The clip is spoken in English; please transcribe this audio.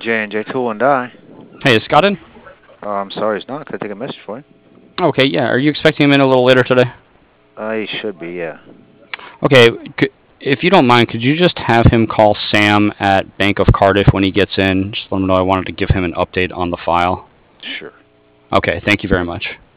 J&J Tool and Die. Hey, is Scott in? I'm sorry he's not. Could I take a message for you? Okay, yeah. Are you expecting him in a little later today? He should be, yeah. Okay, if you don't mind, could you just have him call Sam at Bank of Cardiff when he gets in? Just let him know I wanted to give him an update on the file. Sure. Okay, thank you very much.